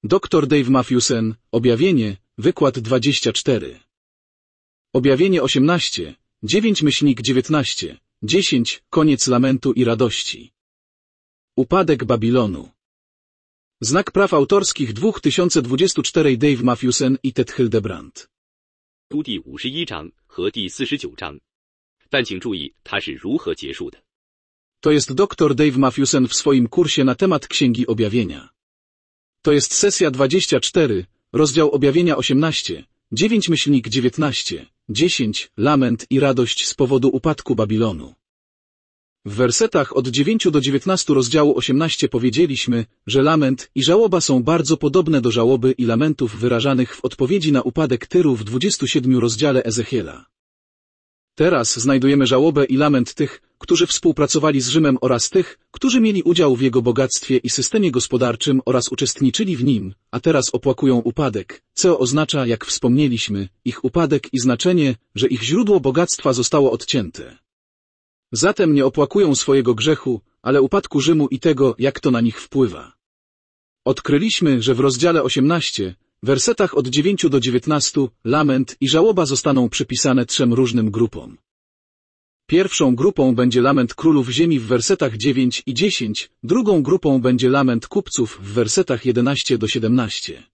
Dr Dave Matthewson, Objawienie, wykład 24. Objawienie 18, 9-19, 10, koniec lamentu i radości. Upadek Babilonu. Znak praw autorskich 2024 Dave Matthewson i Ted Hildebrand. 书第51章和第49章，但请注意它是如何结束的。 To jest dr Dave Matthewson w swoim kursie na temat Księgi Objawienia. To jest sesja 24, rozdział Objawienia 18, 9-19, 10, lament i radość z powodu upadku Babilonu. W wersetach od 9 do 19 rozdziału 18 powiedzieliśmy, że lament i żałoba są bardzo podobne do żałoby i lamentów wyrażanych w odpowiedzi na upadek Tyru w 27 rozdziale Ezechiela. Teraz znajdujemy żałobę i lament tych, którzy współpracowali z Rzymem oraz tych, którzy mieli udział w jego bogactwie i systemie gospodarczym oraz uczestniczyli w nim, a teraz opłakują upadek, co oznacza, jak wspomnieliśmy, ich upadek i znaczenie, że ich źródło bogactwa zostało odcięte. Zatem nie opłakują swojego grzechu, ale upadku Rzymu i tego, jak to na nich wpływa. Odkryliśmy, że w rozdziale 18, wersetach od 9 do 19, lament i żałoba zostaną przypisane trzem różnym grupom. Pierwszą grupą będzie lament królów ziemi w wersetach 9 i 10, drugą grupą będzie lament kupców w wersetach 11 do 17.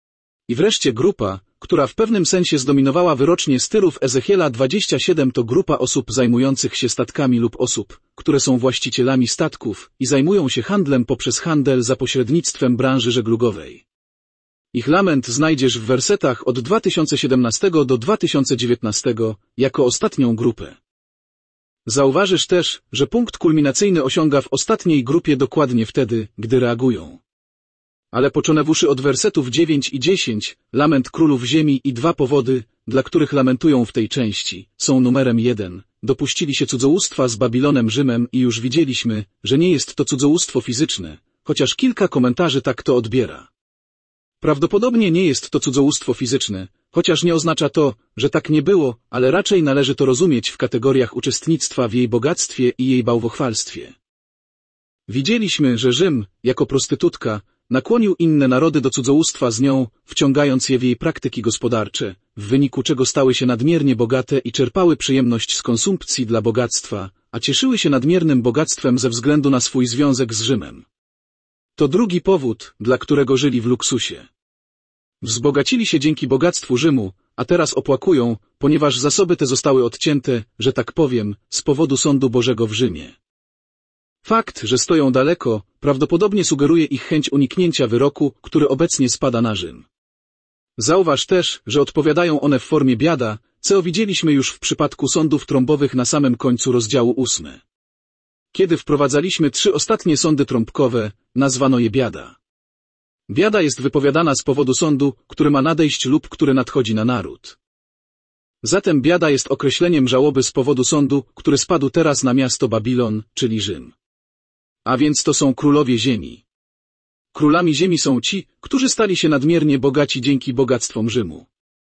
I wreszcie grupa, która w pewnym sensie zdominowała wyrocznie z Tyrów Ezechiela 27 to grupa osób zajmujących się statkami lub osób, które są właścicielami statków i zajmują się handlem poprzez handel za pośrednictwem branży żeglugowej. Ich lament znajdziesz w wersetach od 2017 do 2019 jako ostatnią grupę. Zauważysz też, że punkt kulminacyjny osiąga w ostatniej grupie dokładnie wtedy, gdy reagują. Ale począwszy od wersetów 9 i 10, lament królów ziemi i dwa powody, dla których lamentują w tej części, są numerem 1. Dopuścili się cudzołóstwa z Babilonem Rzymem i już widzieliśmy, że nie jest to cudzołóstwo fizyczne, chociaż kilka komentarzy tak to odbiera. Prawdopodobnie nie jest to cudzołóstwo fizyczne, chociaż nie oznacza to, że tak nie było, ale raczej należy to rozumieć w kategoriach uczestnictwa w jej bogactwie i jej bałwochwalstwie. Widzieliśmy, że Rzym, jako prostytutka, nakłonił inne narody do cudzołóstwa z nią, wciągając je w jej praktyki gospodarcze, w wyniku czego stały się nadmiernie bogate i czerpały przyjemność z konsumpcji dla bogactwa, a cieszyły się nadmiernym bogactwem ze względu na swój związek z Rzymem. To drugi powód, dla którego żyli w luksusie. Wzbogacili się dzięki bogactwu Rzymu, a teraz opłakują, ponieważ zasoby te zostały odcięte, że tak powiem, z powodu sądu Bożego w Rzymie. Fakt, że stoją daleko, prawdopodobnie sugeruje ich chęć uniknięcia wyroku, który obecnie spada na Rzym. Zauważ też, że odpowiadają one w formie biada, co widzieliśmy już w przypadku sądów trąbowych na samym końcu rozdziału 8. Kiedy wprowadzaliśmy 3 ostatnie sądy trąbkowe, nazwano je biada. Biada jest wypowiadana z powodu sądu, który ma nadejść lub który nadchodzi na naród. Zatem biada jest określeniem żałoby z powodu sądu, który spadł teraz na miasto Babilon, czyli Rzym. A więc to są królowie ziemi. Królami ziemi są ci, którzy stali się nadmiernie bogaci dzięki bogactwom Rzymu.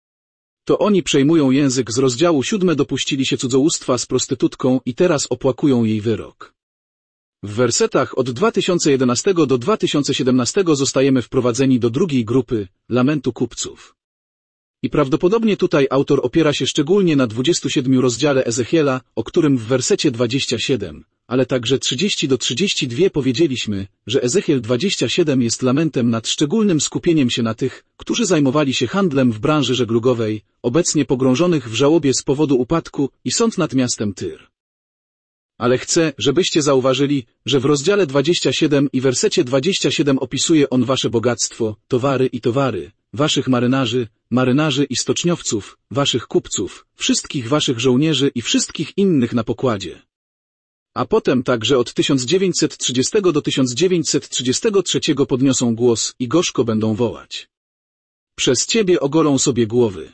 To oni przejmują język z rozdziału 7, dopuścili się cudzołóstwa z prostytutką i teraz opłakują jej wyrok. W wersetach od 2011 do 2017 zostajemy wprowadzeni do drugiej grupy, lamentu kupców. I prawdopodobnie tutaj autor opiera się szczególnie na 27 rozdziale Ezechiela, o którym w wersecie 27, ale także 30 do 32 powiedzieliśmy, że Ezechiel 27 jest lamentem nad szczególnym skupieniem się na tych, którzy zajmowali się handlem w branży żeglugowej, obecnie pogrążonych w żałobie z powodu upadku i sąd nad miastem Tyr. Ale chcę, żebyście zauważyli, że w rozdziale 27 i wersecie 27 opisuje on wasze bogactwo, towary, waszych marynarzy i stoczniowców, waszych kupców, wszystkich waszych żołnierzy i wszystkich innych na pokładzie. A potem także od 1930 do 1933 podniosą głos i gorzko będą wołać. Przez ciebie ogolą sobie głowy.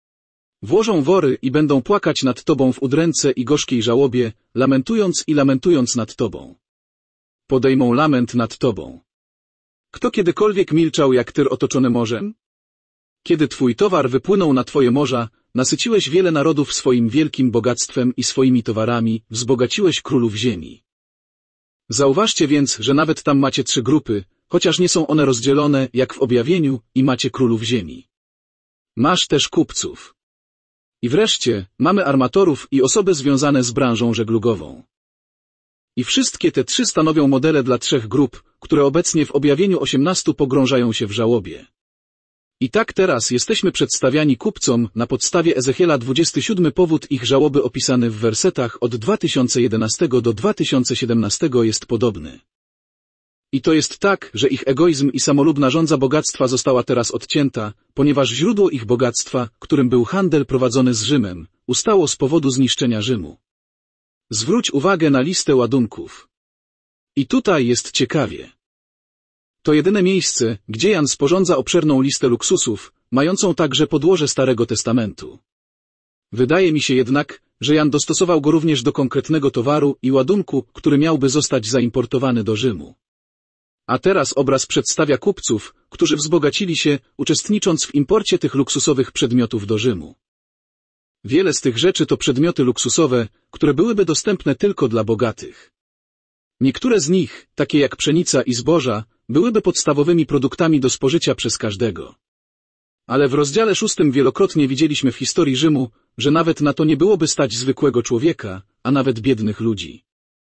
Włożą wory i będą płakać nad tobą w udręce i gorzkiej żałobie, lamentując nad tobą. Podejmą lament nad tobą. Kto kiedykolwiek milczał jak Tyr otoczony morzem? Kiedy twój towar wypłynął na twoje morza, nasyciłeś wiele narodów swoim wielkim bogactwem i swoimi towarami, wzbogaciłeś królów ziemi. Zauważcie więc, że nawet tam macie 3 grupy, chociaż nie są one rozdzielone jak w objawieniu i macie królów ziemi. Masz też kupców. I wreszcie mamy armatorów i osoby związane z branżą żeglugową. I wszystkie te trzy stanowią modele dla trzech grup, które obecnie w objawieniu 18 pogrążają się w żałobie. I tak teraz jesteśmy przedstawiani kupcom na podstawie Ezechiela 27 powód ich żałoby opisany w wersetach od 2011 do 2017 jest podobny. I to jest tak, że ich egoizm i samolubna żądza bogactwa została teraz odcięta, ponieważ źródło ich bogactwa, którym był handel prowadzony z Rzymem, ustało z powodu zniszczenia Rzymu. Zwróć uwagę na listę ładunków. I tutaj jest ciekawie. To jedyne miejsce, gdzie Jan sporządza obszerną listę luksusów, mającą także podłoże Starego Testamentu. Wydaje mi się jednak, że Jan dostosował go również do konkretnego towaru i ładunku, który miałby zostać zaimportowany do Rzymu. A teraz obraz przedstawia kupców, którzy wzbogacili się, uczestnicząc w imporcie tych luksusowych przedmiotów do Rzymu. Wiele z tych rzeczy to przedmioty luksusowe, które byłyby dostępne tylko dla bogatych. Niektóre z nich, takie jak pszenica i zboża, byłyby podstawowymi produktami do spożycia przez każdego. Ale w rozdziale 6 wielokrotnie widzieliśmy w historii Rzymu, że nawet na to nie byłoby stać zwykłego człowieka, a nawet biednych ludzi.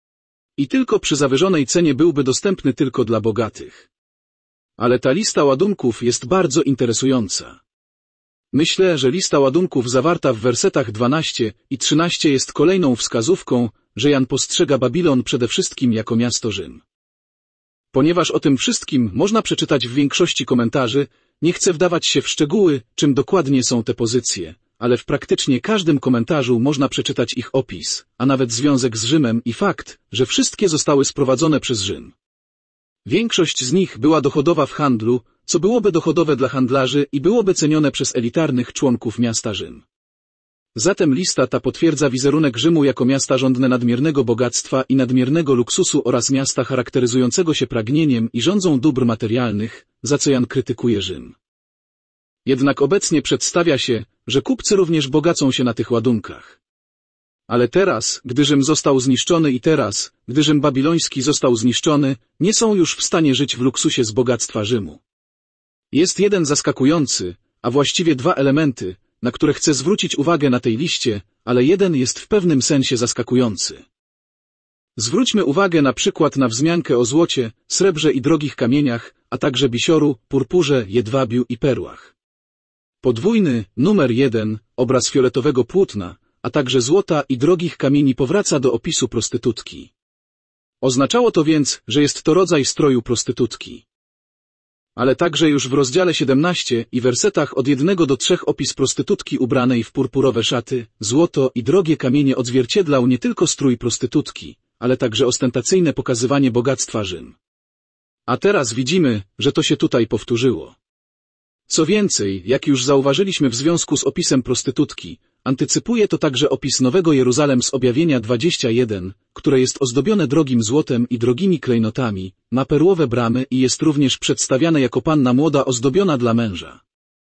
I tylko przy zawyżonej cenie byłby dostępny tylko dla bogatych. Ale ta lista ładunków jest bardzo interesująca. Myślę, że lista ładunków zawarta w wersetach 12 i 13 jest kolejną wskazówką, że Jan postrzega Babilon przede wszystkim jako miasto Rzym. Ponieważ o tym wszystkim można przeczytać w większości komentarzy, nie chcę wdawać się w szczegóły, czym dokładnie są te pozycje, ale w praktycznie każdym komentarzu można przeczytać ich opis, a nawet związek z Rzymem i fakt, że wszystkie zostały sprowadzone przez Rzym. Większość z nich była dochodowa w handlu, co byłoby dochodowe dla handlarzy i byłoby cenione przez elitarnych członków miasta Rzym. Zatem lista ta potwierdza wizerunek Rzymu jako miasta żądne nadmiernego bogactwa i nadmiernego luksusu oraz miasta charakteryzującego się pragnieniem i żądzą dóbr materialnych, za co Jan krytykuje Rzym. Jednak obecnie przedstawia się, że kupcy również bogacą się na tych ładunkach. Ale teraz, gdy Rzym został zniszczony i teraz, gdy Rzym babiloński został zniszczony, nie są już w stanie żyć w luksusie z bogactwa Rzymu. Jest jeden zaskakujący, a właściwie dwa elementy, na które chcę zwrócić uwagę na tej liście, ale jeden jest w pewnym sensie zaskakujący. Zwróćmy uwagę na przykład na wzmiankę o złocie, srebrze i drogich kamieniach, a także bisioru, purpurze, jedwabiu i perłach. Podwójny, numer 1, obraz fioletowego płótna, a także złota i drogich kamieni powraca do opisu prostytutki. Oznaczało to więc, że jest to rodzaj stroju prostytutki. Ale także już w rozdziale 17 i wersetach od 1 do 3 opis prostytutki ubranej w purpurowe szaty, złoto i drogie kamienie odzwierciedlał nie tylko strój prostytutki, ale także ostentacyjne pokazywanie bogactwa Rzym. A teraz widzimy, że to się tutaj powtórzyło. Co więcej, jak już zauważyliśmy w związku z opisem prostytutki, antycypuje to także opis Nowego Jeruzalem z objawienia 21, które jest ozdobione drogim złotem i drogimi klejnotami, ma perłowe bramy i jest również przedstawiane jako panna młoda ozdobiona dla męża.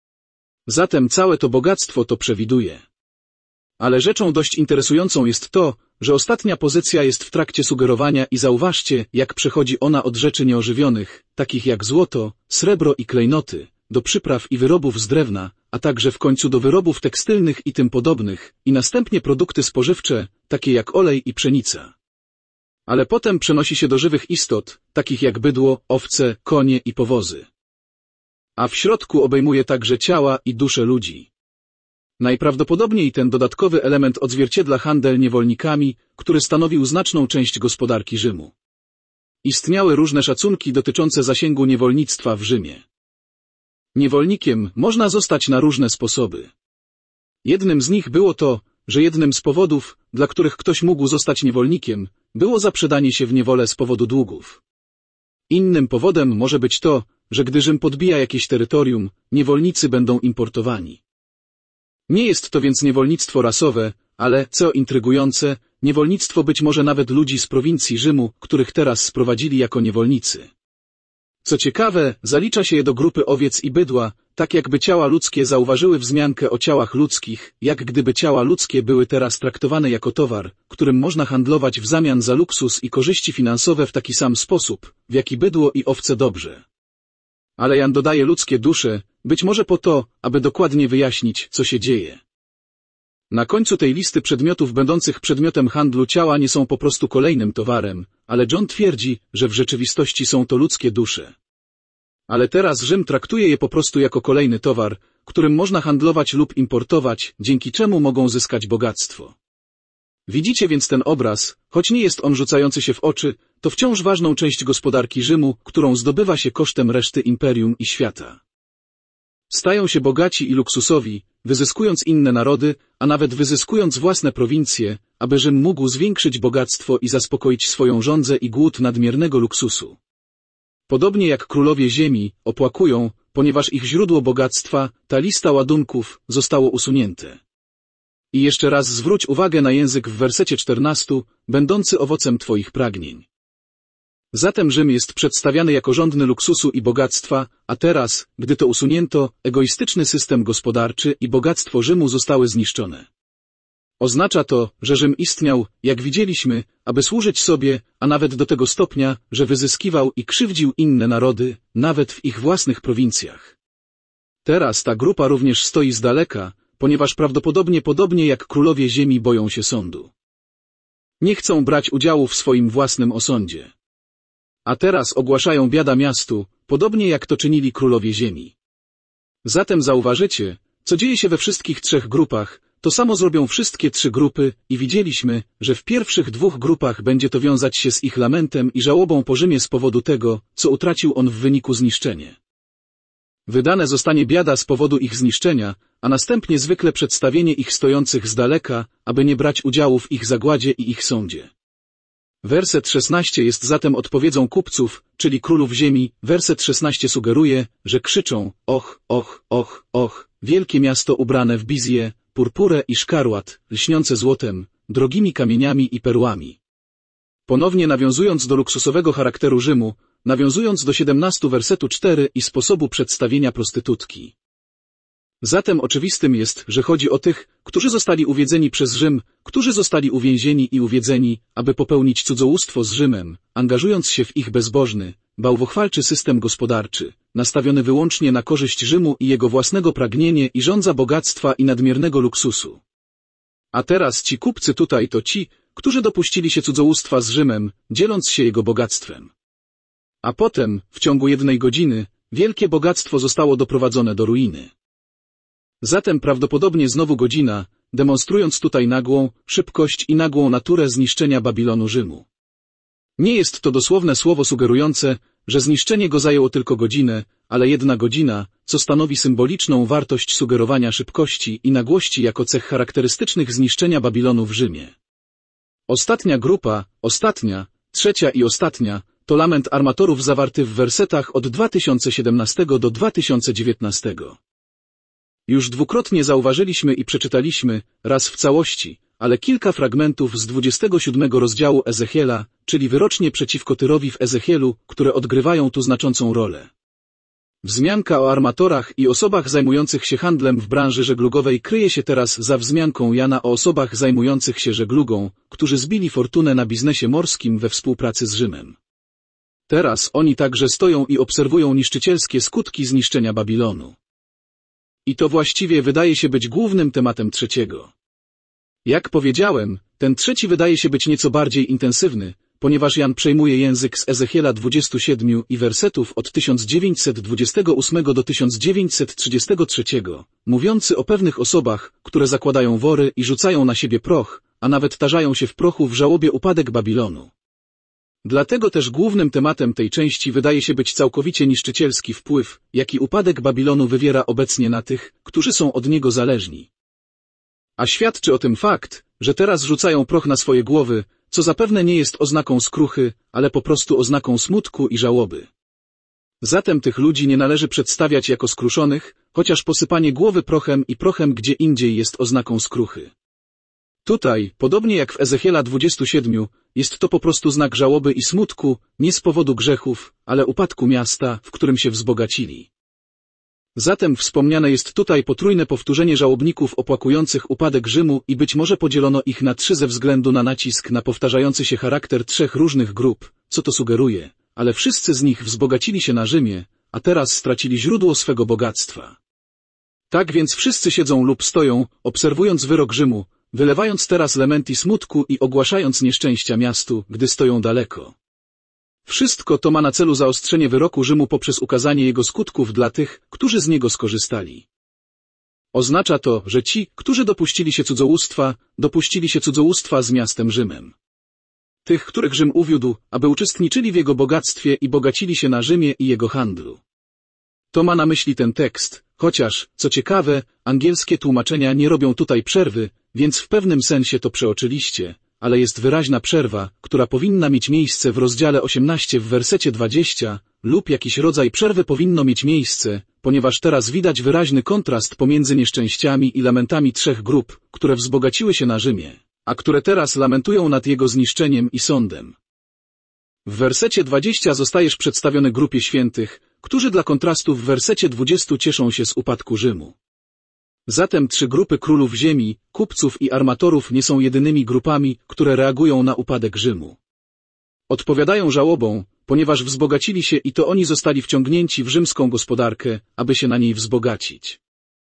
Zatem całe to bogactwo to przewiduje. Ale rzeczą dość interesującą jest to, że ostatnia pozycja jest w trakcie sugerowania i zauważcie, jak przechodzi ona od rzeczy nieożywionych, takich jak złoto, srebro i klejnoty, do przypraw i wyrobów z drewna, a także w końcu do wyrobów tekstylnych i tym podobnych, i następnie produkty spożywcze, takie jak olej i pszenica. Ale potem przenosi się do żywych istot, takich jak bydło, owce, konie i powozy. A w środku obejmuje także ciała i dusze ludzi. Najprawdopodobniej ten dodatkowy element odzwierciedla handel niewolnikami, który stanowił znaczną część gospodarki Rzymu. Istniały różne szacunki dotyczące zasięgu niewolnictwa w Rzymie. Niewolnikiem można zostać na różne sposoby. Jednym z nich było to, że jednym z powodów, dla których ktoś mógł zostać niewolnikiem, było zaprzedanie się w niewolę z powodu długów. Innym powodem może być to, że gdy Rzym podbija jakieś terytorium, niewolnicy będą importowani. Nie jest to więc niewolnictwo rasowe, ale, co intrygujące, niewolnictwo być może nawet ludzi z prowincji Rzymu, których teraz sprowadzili jako niewolnicy. Co ciekawe, zalicza się je do grupy owiec i bydła, tak jakby ciała ludzkie zauważyły wzmiankę o ciałach ludzkich, jak gdyby ciała ludzkie były teraz traktowane jako towar, którym można handlować w zamian za luksus i korzyści finansowe w taki sam sposób, w jaki bydło i owce dobrze. Ale Jan dodaje ludzkie dusze, być może po to, aby dokładnie wyjaśnić, co się dzieje. Na końcu tej listy przedmiotów będących przedmiotem handlu ciała nie są po prostu kolejnym towarem, ale John twierdzi, że w rzeczywistości są to ludzkie dusze. Ale teraz Rzym traktuje je po prostu jako kolejny towar, którym można handlować lub importować, dzięki czemu mogą zyskać bogactwo. Widzicie więc ten obraz, choć nie jest on rzucający się w oczy, to wciąż ważną część gospodarki Rzymu, którą zdobywa się kosztem reszty imperium i świata. Stają się bogaci i luksusowi, wyzyskując inne narody, a nawet wyzyskując własne prowincje, aby Rzym mógł zwiększyć bogactwo i zaspokoić swoją żądzę i głód nadmiernego luksusu. Podobnie jak królowie ziemi, opłakują, ponieważ ich źródło bogactwa, ta lista ładunków, zostało usunięte. I jeszcze raz zwróć uwagę na język w wersecie 14, będący owocem twoich pragnień. Zatem Rzym jest przedstawiany jako rządny luksusu i bogactwa, a teraz, gdy to usunięto, egoistyczny system gospodarczy i bogactwo Rzymu zostały zniszczone. Oznacza to, że Rzym istniał, jak widzieliśmy, aby służyć sobie, a nawet do tego stopnia, że wyzyskiwał i krzywdził inne narody, nawet w ich własnych prowincjach. Teraz ta grupa również stoi z daleka, ponieważ prawdopodobnie podobnie jak królowie ziemi boją się sądu. Nie chcą brać udziału w swoim własnym osądzie. A teraz ogłaszają biada miastu, podobnie jak to czynili królowie ziemi. Zatem zauważycie, co dzieje się we wszystkich trzech grupach, to samo zrobią wszystkie trzy grupy i widzieliśmy, że w pierwszych dwóch grupach będzie to wiązać się z ich lamentem i żałobą po Rzymie z powodu tego, co utracił on w wyniku zniszczenia. Wydane zostanie biada z powodu ich zniszczenia, a następnie zwykle przedstawienie ich stojących z daleka, aby nie brać udziału w ich zagładzie i ich sądzie. Werset 16 jest zatem odpowiedzią kupców, czyli królów ziemi. Werset 16 sugeruje, że krzyczą: och, och, och, och, wielkie miasto ubrane w bizję, purpurę i szkarłat, lśniące złotem, drogimi kamieniami i perłami. Ponownie nawiązując do luksusowego charakteru Rzymu, nawiązując do 17 wersetu 4 i sposobu przedstawienia prostytutki. Zatem oczywistym jest, że chodzi o tych, którzy zostali uwiedzeni przez Rzym, którzy zostali uwięzieni i uwiedzeni, aby popełnić cudzołóstwo z Rzymem, angażując się w ich bezbożny, bałwochwalczy system gospodarczy, nastawiony wyłącznie na korzyść Rzymu i jego własnego pragnienie i żądza bogactwa i nadmiernego luksusu. A teraz ci kupcy tutaj to ci, którzy dopuścili się cudzołóstwa z Rzymem, dzieląc się jego bogactwem. A potem, w ciągu 1 godziny, wielkie bogactwo zostało doprowadzone do ruiny. Zatem prawdopodobnie znowu godzina, demonstrując tutaj nagłą szybkość i nagłą naturę zniszczenia Babilonu Rzymu. Nie jest to dosłowne słowo sugerujące, że zniszczenie go zajęło tylko godzinę, ale 1 godzina, co stanowi symboliczną wartość sugerowania szybkości i nagłości jako cech charakterystycznych zniszczenia Babilonu w Rzymie. Ostatnia grupa, ostatnia, trzecia i ostatnia, to lament armatorów zawarty w wersetach od 2017 do 2019. Już dwukrotnie zauważyliśmy i przeczytaliśmy, raz w całości, ale kilka fragmentów z 27 rozdziału Ezechiela, czyli wyrocznie przeciwko Tyrowi w Ezechielu, które odgrywają tu znaczącą rolę. Wzmianka o armatorach i osobach zajmujących się handlem w branży żeglugowej kryje się teraz za wzmianką Jana o osobach zajmujących się żeglugą, którzy zbili fortunę na biznesie morskim we współpracy z Rzymem. Teraz oni także stoją i obserwują niszczycielskie skutki zniszczenia Babilonu. I to właściwie wydaje się być głównym tematem trzeciego. Jak powiedziałem, ten trzeci wydaje się być nieco bardziej intensywny, ponieważ Jan przejmuje język z Ezechiela 27 i wersetów od 1928 do 1933, mówiący o pewnych osobach, które zakładają wory i rzucają na siebie proch, a nawet tarzają się w prochu w żałobie upadek Babilonu. Dlatego też głównym tematem tej części wydaje się być całkowicie niszczycielski wpływ, jaki upadek Babilonu wywiera obecnie na tych, którzy są od niego zależni. A świadczy o tym fakt, że teraz rzucają proch na swoje głowy, co zapewne nie jest oznaką skruchy, ale po prostu oznaką smutku i żałoby. Zatem tych ludzi nie należy przedstawiać jako skruszonych, chociaż posypanie głowy prochem i prochem gdzie indziej jest oznaką skruchy. Tutaj, podobnie jak w Ezechiela 27, jest to po prostu znak żałoby i smutku, nie z powodu grzechów, ale upadku miasta, w którym się wzbogacili. Zatem wspomniane jest tutaj potrójne powtórzenie żałobników opłakujących upadek Rzymu i być może podzielono ich na 3 ze względu na nacisk na powtarzający się charakter 3 różnych grup, co to sugeruje, ale wszyscy z nich wzbogacili się na Rzymie, a teraz stracili źródło swego bogactwa. Tak więc wszyscy siedzą lub stoją, obserwując wyrok Rzymu, wylewając teraz lamenti smutku i ogłaszając nieszczęścia miastu, gdy stoją daleko. Wszystko to ma na celu zaostrzenie wyroku Rzymu poprzez ukazanie jego skutków dla tych, którzy z niego skorzystali. Oznacza to, że ci, którzy dopuścili się cudzołóstwa z miastem Rzymem. Tych, których Rzym uwiódł, aby uczestniczyli w jego bogactwie i bogacili się na Rzymie i jego handlu. To ma na myśli ten tekst, chociaż, co ciekawe, angielskie tłumaczenia nie robią tutaj przerwy, więc w pewnym sensie to przeoczyliście, ale jest wyraźna przerwa, która powinna mieć miejsce w rozdziale 18 w wersecie 20, lub jakiś rodzaj przerwy powinno mieć miejsce, ponieważ teraz widać wyraźny kontrast pomiędzy nieszczęściami i lamentami 3 grup, które wzbogaciły się na Rzymie, a które teraz lamentują nad jego zniszczeniem i sądem. W wersecie 20 zostajesz przedstawiony grupie świętych, którzy dla kontrastu w wersecie 20 cieszą się z upadku Rzymu. Zatem 3 grupy królów ziemi, kupców i armatorów nie są jedynymi grupami, które reagują na upadek Rzymu. Odpowiadają żałobą, ponieważ wzbogacili się i to oni zostali wciągnięci w rzymską gospodarkę, aby się na niej wzbogacić.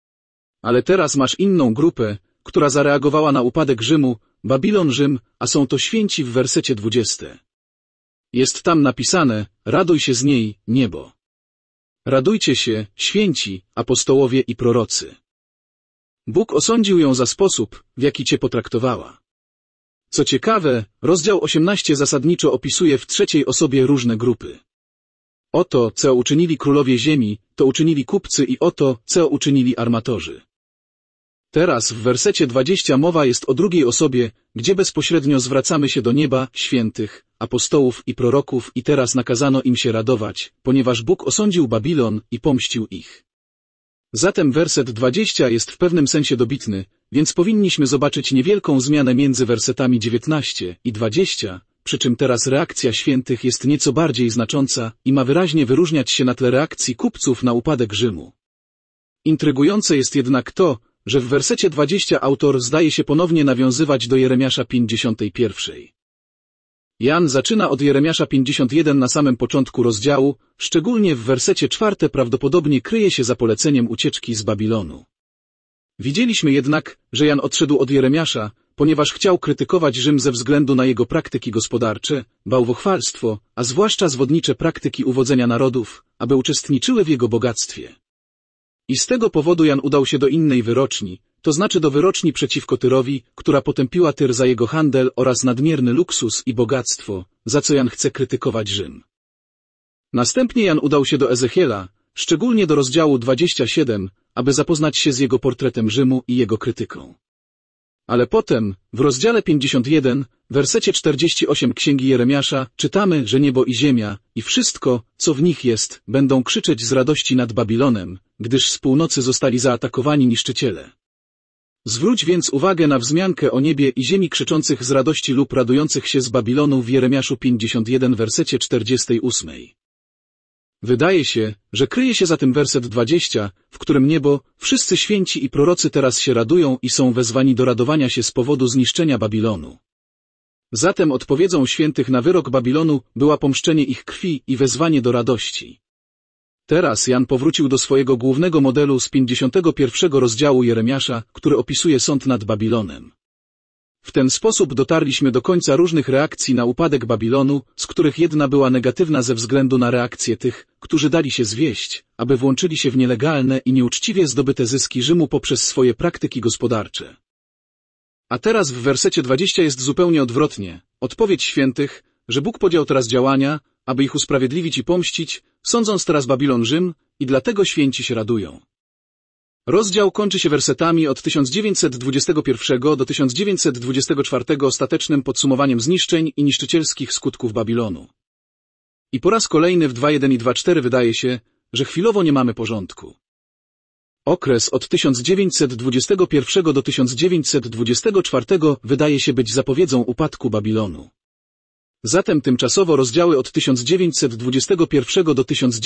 Ale teraz masz inną grupę, która zareagowała na upadek Rzymu, Babilon Rzym, a są to święci w wersecie 20. Jest tam napisane, raduj się z niej, niebo. Radujcie się, święci, apostołowie i prorocy. Bóg osądził ją za sposób, w jaki cię potraktowała. Co ciekawe, rozdział 18 zasadniczo opisuje w 3 osobie różne grupy. Oto, co uczynili królowie ziemi, to uczynili kupcy i oto, co uczynili armatorzy. Teraz w wersecie 20 mowa jest o drugiej osobie, gdzie bezpośrednio zwracamy się do nieba, świętych, apostołów i proroków i teraz nakazano im się radować, ponieważ Bóg osądził Babilon i pomścił ich. Zatem werset 20 jest w pewnym sensie dobitny, więc powinniśmy zobaczyć niewielką zmianę między wersetami 19 i 20, przy czym teraz reakcja świętych jest nieco bardziej znacząca i ma wyraźnie wyróżniać się na tle reakcji kupców na upadek Rzymu. Intrygujące jest jednak to, że w wersecie 20 autor zdaje się ponownie nawiązywać do Jeremiasza 51. Jan zaczyna od Jeremiasza 51 na samym początku rozdziału, szczególnie w wersecie 4 prawdopodobnie kryje się za poleceniem ucieczki z Babilonu. Widzieliśmy jednak, że Jan odszedł od Jeremiasza, ponieważ chciał krytykować Rzym ze względu na jego praktyki gospodarcze, bałwochwalstwo, a zwłaszcza zwodnicze praktyki uwodzenia narodów, aby uczestniczyły w jego bogactwie. I z tego powodu Jan udał się do innej wyroczni, to znaczy do wyroczni przeciwko Tyrowi, która potępiła Tyr za jego handel oraz nadmierny luksus i bogactwo, za co Jan chce krytykować Rzym. Następnie Jan udał się do Ezechiela, szczególnie do rozdziału 27, aby zapoznać się z jego portretem Rzymu i jego krytyką. Ale potem, w rozdziale 51, wersecie 48 Księgi Jeremiasza, czytamy, że niebo i ziemia, i wszystko, co w nich jest, będą krzyczeć z radości nad Babilonem, gdyż z północy zostali zaatakowani niszczyciele. Zwróć więc uwagę na wzmiankę o niebie i ziemi krzyczących z radości lub radujących się z Babilonu w Jeremiaszu 51 wersecie 48. Wydaje się, że kryje się za tym werset 20, w którym niebo, wszyscy święci i prorocy teraz się radują i są wezwani do radowania się z powodu zniszczenia Babilonu. Zatem odpowiedzią świętych na wyrok Babilonu była pomszczenie ich krwi i wezwanie do radości. Teraz Jan powrócił do swojego głównego modelu z 51 rozdziału Jeremiasza, który opisuje sąd nad Babilonem. W ten sposób dotarliśmy do końca różnych reakcji na upadek Babilonu, z których jedna była negatywna ze względu na reakcję tych, którzy dali się zwieść, aby włączyli się w nielegalne i nieuczciwie zdobyte zyski Rzymu poprzez swoje praktyki gospodarcze. A teraz w wersecie 20 jest zupełnie odwrotnie. Odpowiedź świętych, że Bóg podjął teraz działania, aby ich usprawiedliwić i pomścić, sądząc teraz Babilon Rzym, i dlatego święci się radują. Rozdział kończy się wersetami od 1921 do 1924 ostatecznym podsumowaniem zniszczeń i niszczycielskich skutków Babilonu. I po raz kolejny w 2.1 i 2.4 wydaje się, że chwilowo nie mamy porządku. Okres od 1921 do 1924 wydaje się być zapowiedzią upadku Babilonu. Zatem tymczasowo rozdziały od 1921 do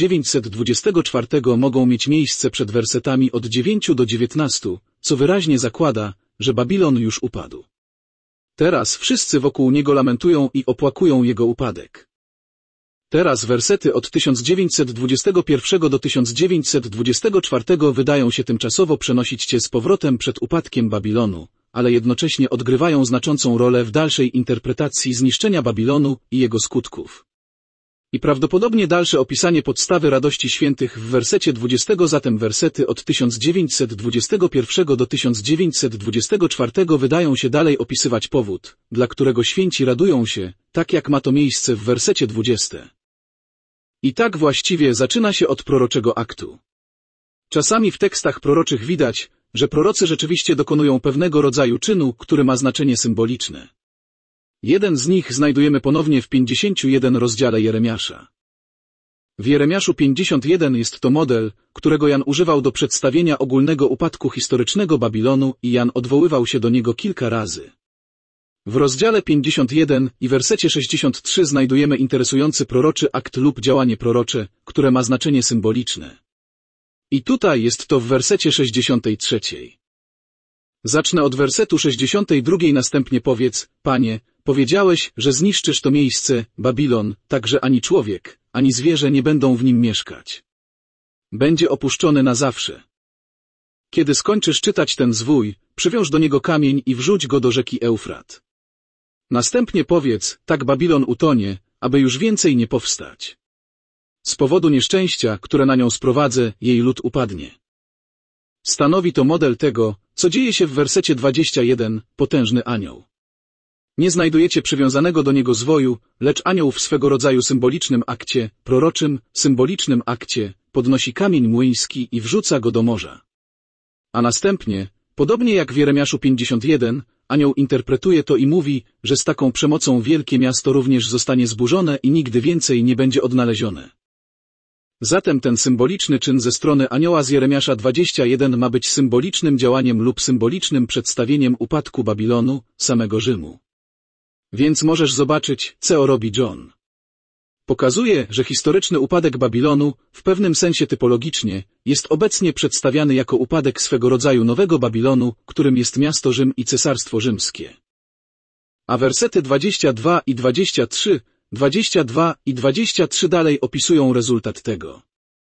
1924 mogą mieć miejsce przed wersetami od 9 do 19, co wyraźnie zakłada, że Babilon już upadł. Teraz wszyscy wokół niego lamentują i opłakują jego upadek. Teraz wersety od 1921 do 1924 wydają się tymczasowo przenosić cię z powrotem przed upadkiem Babilonu, ale jednocześnie odgrywają znaczącą rolę w dalszej interpretacji zniszczenia Babilonu i jego skutków. I prawdopodobnie dalsze opisanie podstawy radości świętych w wersecie 20, zatem wersety od 1921 do 1924 wydają się dalej opisywać powód, dla którego święci radują się, tak jak ma to miejsce w wersecie 20. I tak właściwie zaczyna się od proroczego aktu. Czasami w tekstach proroczych widać, że prorocy rzeczywiście dokonują pewnego rodzaju czynu, który ma znaczenie symboliczne. Jeden z nich znajdujemy ponownie w 51 rozdziale Jeremiasza. W Jeremiaszu 51 jest to model, którego Jan używał do przedstawienia ogólnego upadku historycznego Babilonu i Jan odwoływał się do niego kilka razy. W rozdziale 51 i wersecie 63 znajdujemy interesujący proroczy akt lub działanie prorocze, które ma znaczenie symboliczne. I tutaj jest to w wersecie 63. Zacznę od wersetu 62, następnie powiedz, Panie, powiedziałeś, że zniszczysz to miejsce, Babilon, tak że ani człowiek, ani zwierzę nie będą w nim mieszkać. Będzie opuszczony na zawsze. Kiedy skończysz czytać ten zwój, przywiąż do niego kamień i wrzuć go do rzeki Eufrat. Następnie powiedz, tak Babilon utonie, aby już więcej nie powstać. Z powodu nieszczęścia, które na nią sprowadzę, jej lud upadnie. Stanowi to model tego, co dzieje się w wersecie 21, potężny anioł. Nie znajdujecie przywiązanego do niego zwoju, lecz anioł w swego rodzaju symbolicznym akcie, proroczym, symbolicznym akcie, podnosi kamień młyński i wrzuca go do morza. A następnie, podobnie jak w Jeremiaszu 51, anioł interpretuje to i mówi, że z taką przemocą wielkie miasto również zostanie zburzone i nigdy więcej nie będzie odnalezione. Zatem ten symboliczny czyn ze strony anioła z Jeremiasza 21 ma być symbolicznym działaniem lub symbolicznym przedstawieniem upadku Babilonu, samego Rzymu. Więc możesz zobaczyć, co robi John. Pokazuje, że historyczny upadek Babilonu, w pewnym sensie typologicznie, jest obecnie przedstawiany jako upadek swego rodzaju nowego Babilonu, którym jest miasto Rzym i Cesarstwo Rzymskie. A wersety 22 i 23, 22 i 23 dalej opisują rezultat tego.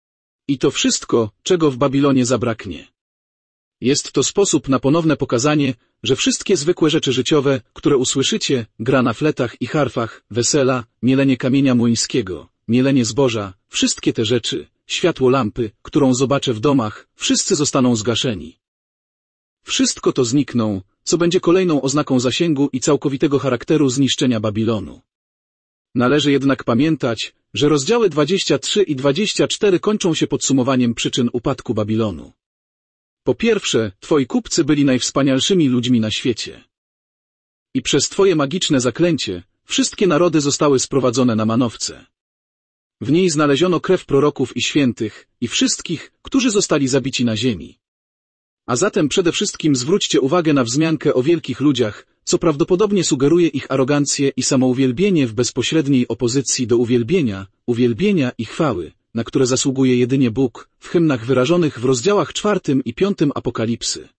I to wszystko, czego w Babilonie zabraknie. Jest to sposób na ponowne pokazanie, że wszystkie zwykłe rzeczy życiowe, które usłyszycie, gra na fletach i harfach, wesela, mielenie kamienia młyńskiego, mielenie zboża, wszystkie te rzeczy, światło lampy, którą zobaczę w domach, wszyscy zostaną zgaszeni. Wszystko to znikną, co będzie kolejną oznaką zasięgu i całkowitego charakteru zniszczenia Babilonu. Należy jednak pamiętać, że rozdziały 23 i 24 kończą się podsumowaniem przyczyn upadku Babilonu. Po pierwsze, twoi kupcy byli najwspanialszymi ludźmi na świecie. I przez twoje magiczne zaklęcie, wszystkie narody zostały sprowadzone na manowce. W niej znaleziono krew proroków i świętych, i wszystkich, którzy zostali zabici na ziemi. A zatem przede wszystkim zwróćcie uwagę na wzmiankę o wielkich ludziach, co prawdopodobnie sugeruje ich arogancję i samouwielbienie w bezpośredniej opozycji do uwielbienia i chwały, na które zasługuje jedynie Bóg, w hymnach wyrażonych w rozdziałach 4 i 5 Apokalipsy.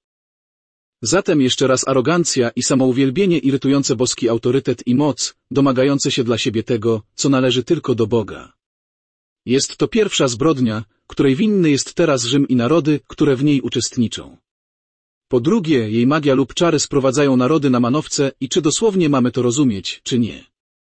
Zatem jeszcze raz arogancja i samouwielbienie irytujące boski autorytet i moc, domagające się dla siebie tego, co należy tylko do Boga. Jest to pierwsza zbrodnia, której winny jest teraz Rzym i narody, które w niej uczestniczą. Po drugie, jej magia lub czary sprowadzają narody na manowce i czy dosłownie mamy to rozumieć, czy nie.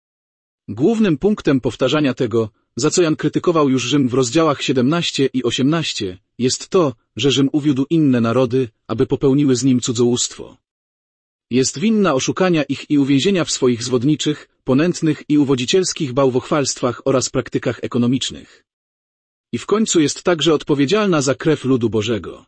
Głównym punktem powtarzania tego, za co Jan krytykował już Rzym w rozdziałach 17 i 18, jest to, że Rzym uwiódł inne narody, aby popełniły z nim cudzołóstwo. Jest winna oszukania ich i uwięzienia w swoich zwodniczych, ponętnych i uwodzicielskich bałwochwalstwach oraz praktykach ekonomicznych. I w końcu jest także odpowiedzialna za krew ludu Bożego.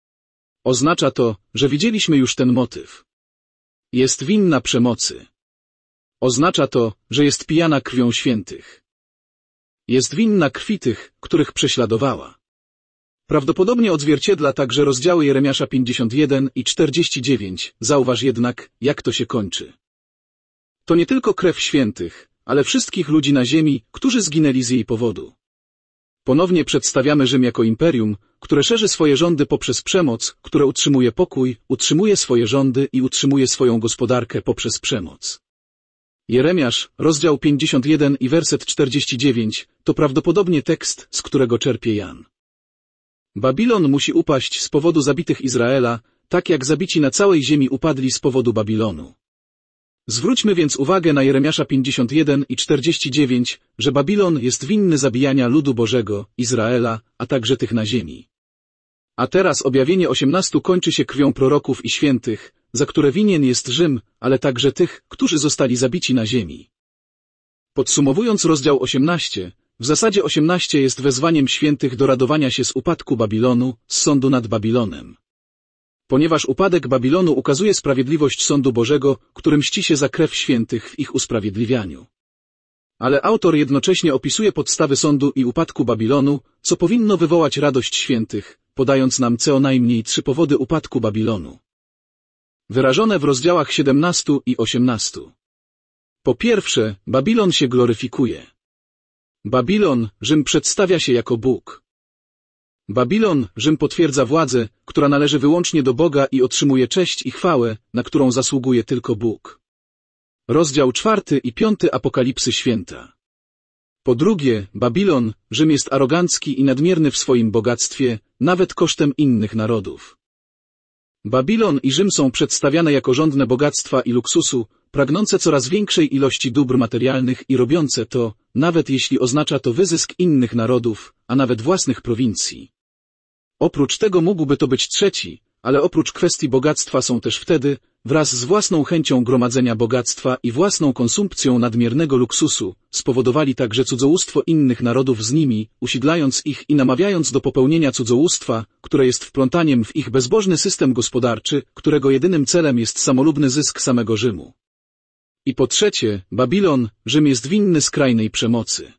Oznacza to, że widzieliśmy już ten motyw. Jest winna przemocy. Oznacza to, że jest pijana krwią świętych. Jest winna krwi tych, których prześladowała. Prawdopodobnie odzwierciedla także rozdziały Jeremiasza 51 i 49, zauważ jednak, jak to się kończy. To nie tylko krew świętych, ale wszystkich ludzi na ziemi, którzy zginęli z jej powodu. Ponownie przedstawiamy Rzym jako imperium, które szerzy swoje rządy poprzez przemoc, które utrzymuje pokój, utrzymuje swoje rządy i utrzymuje swoją gospodarkę poprzez przemoc. Jeremiasz, rozdział 51 i werset 49, to prawdopodobnie tekst, z którego czerpie Jan. Babilon musi upaść z powodu zabitych Izraela, tak jak zabici na całej ziemi upadli z powodu Babilonu. Zwróćmy więc uwagę na Jeremiasza 51 i 49, że Babilon jest winny zabijania ludu Bożego, Izraela, a także tych na ziemi. A teraz objawienie 18 kończy się krwią proroków i świętych, za które winien jest Rzym, ale także tych, którzy zostali zabici na ziemi. Podsumowując rozdział 18, w zasadzie 18 jest wezwaniem świętych do radowania się z upadku Babilonu, z sądu nad Babilonem. Ponieważ upadek Babilonu ukazuje sprawiedliwość sądu Bożego, który mści się za krew świętych w ich usprawiedliwianiu. Ale autor jednocześnie opisuje podstawy sądu i upadku Babilonu, co powinno wywołać radość świętych, podając nam co najmniej 3 powody upadku Babilonu. Wyrażone w rozdziałach 17 i 18. Po pierwsze, Babilon się gloryfikuje. Babilon, Rzym przedstawia się jako Bóg. Babilon, Rzym potwierdza władzę, która należy wyłącznie do Boga i otrzymuje cześć i chwałę, na którą zasługuje tylko Bóg. Rozdział 4 i 5 Apokalipsy Święta. Po drugie, Babilon, Rzym jest arogancki i nadmierny w swoim bogactwie, nawet kosztem innych narodów. Babilon i Rzym są przedstawiane jako żądne bogactwa i luksusu, pragnące coraz większej ilości dóbr materialnych i robiące to, nawet jeśli oznacza to wyzysk innych narodów, a nawet własnych prowincji. Oprócz tego mógłby to być trzeci, ale oprócz kwestii bogactwa są też wtedy, wraz z własną chęcią gromadzenia bogactwa i własną konsumpcją nadmiernego luksusu, spowodowali także cudzołóstwo innych narodów z nimi, usidlając ich i namawiając do popełnienia cudzołóstwa, które jest wplątaniem w ich bezbożny system gospodarczy, którego jedynym celem jest samolubny zysk samego Rzymu. I po trzecie, Babilon, Rzym jest winny skrajnej przemocy.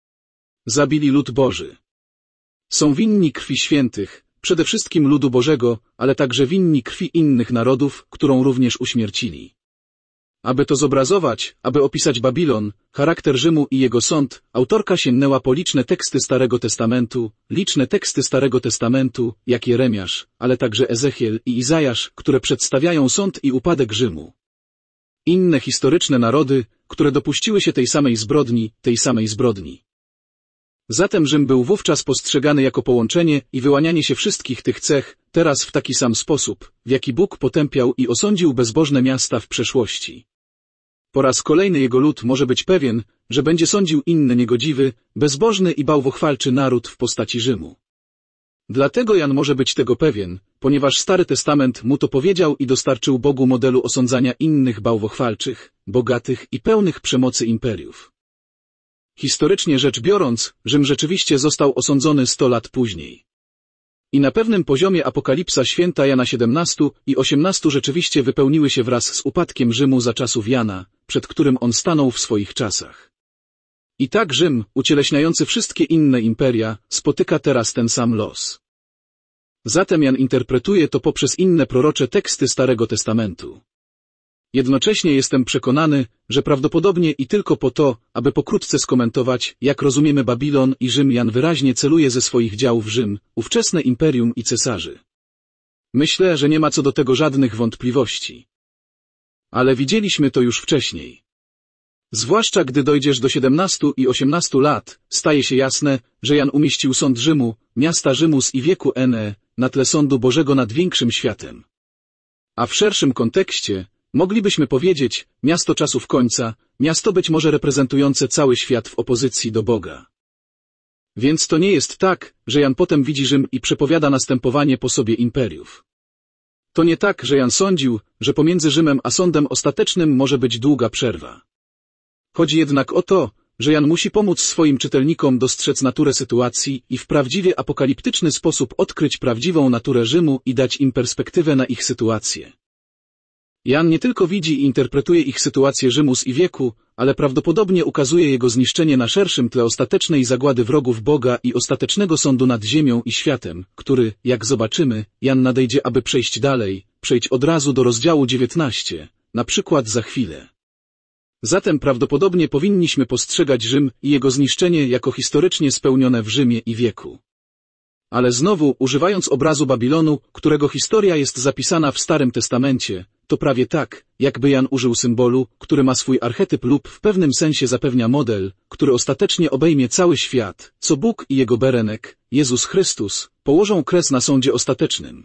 Zabili lud Boży. Są winni krwi świętych, przede wszystkim ludu Bożego, ale także winni krwi innych narodów, którą również uśmiercili. Aby to zobrazować, aby opisać Babilon, charakter Rzymu i jego sąd, autorka sięgnęła po liczne teksty Starego Testamentu, jak Jeremiasz, ale także Ezechiel i Izajasz, które przedstawiają sąd i upadek Rzymu. Inne historyczne narody, które dopuściły się tej samej zbrodni. Zatem Rzym był wówczas postrzegany jako połączenie i wyłanianie się wszystkich tych cech, teraz w taki sam sposób, w jaki Bóg potępiał i osądził bezbożne miasta w przeszłości. Po raz kolejny jego lud może być pewien, że będzie sądził inny niegodziwy, bezbożny i bałwochwalczy naród w postaci Rzymu. Dlatego Jan może być tego pewien, ponieważ Stary Testament mu to powiedział i dostarczył Bogu modelu osądzania innych bałwochwalczych, bogatych i pełnych przemocy imperiów. Historycznie rzecz biorąc, Rzym rzeczywiście został osądzony 100 lat później. I na pewnym poziomie Apokalipsa Święta Jana 17 i 18 rzeczywiście wypełniły się wraz z upadkiem Rzymu za czasów Jana, przed którym on stanął w swoich czasach. I tak Rzym, ucieleśniający wszystkie inne imperia, spotyka teraz ten sam los. Zatem Jan interpretuje to poprzez inne prorocze teksty Starego Testamentu. Jednocześnie jestem przekonany, że prawdopodobnie i tylko po to, aby pokrótce skomentować, jak rozumiemy Babilon i Rzym, Jan wyraźnie celuje ze swoich dział w Rzym, ówczesne imperium i cesarzy. Myślę, że nie ma co do tego żadnych wątpliwości. Ale widzieliśmy to już wcześniej. Zwłaszcza gdy dojdziesz do 17 i 18 lat, staje się jasne, że Jan umieścił sąd Rzymu, miasta Rzymus i wieku NE, na tle sądu Bożego nad większym światem. A w szerszym kontekście, moglibyśmy powiedzieć, miasto czasów końca, miasto być może reprezentujące cały świat w opozycji do Boga. Więc to nie jest tak, że Jan potem widzi Rzym i przepowiada następowanie po sobie imperiów. To nie tak, że Jan sądził, że pomiędzy Rzymem a sądem ostatecznym może być długa przerwa. Chodzi jednak o to, że Jan musi pomóc swoim czytelnikom dostrzec naturę sytuacji i w prawdziwie apokaliptyczny sposób odkryć prawdziwą naturę Rzymu i dać im perspektywę na ich sytuację. Jan nie tylko widzi i interpretuje ich sytuację Rzymus i wieku, ale prawdopodobnie ukazuje jego zniszczenie na szerszym tle ostatecznej zagłady wrogów Boga i ostatecznego sądu nad ziemią i światem, który, jak zobaczymy, Jan nadejdzie, aby przejść dalej, przejdź od razu do rozdziału 19, na przykład za chwilę. Zatem prawdopodobnie powinniśmy postrzegać Rzym i jego zniszczenie jako historycznie spełnione w Rzymie i wieku. Ale znowu, używając obrazu Babilonu, którego historia jest zapisana w Starym Testamencie, to prawie tak, jakby Jan użył symbolu, który ma swój archetyp lub w pewnym sensie zapewnia model, który ostatecznie obejmie cały świat, co Bóg i Jego berenek, Jezus Chrystus, położą kres na sądzie ostatecznym.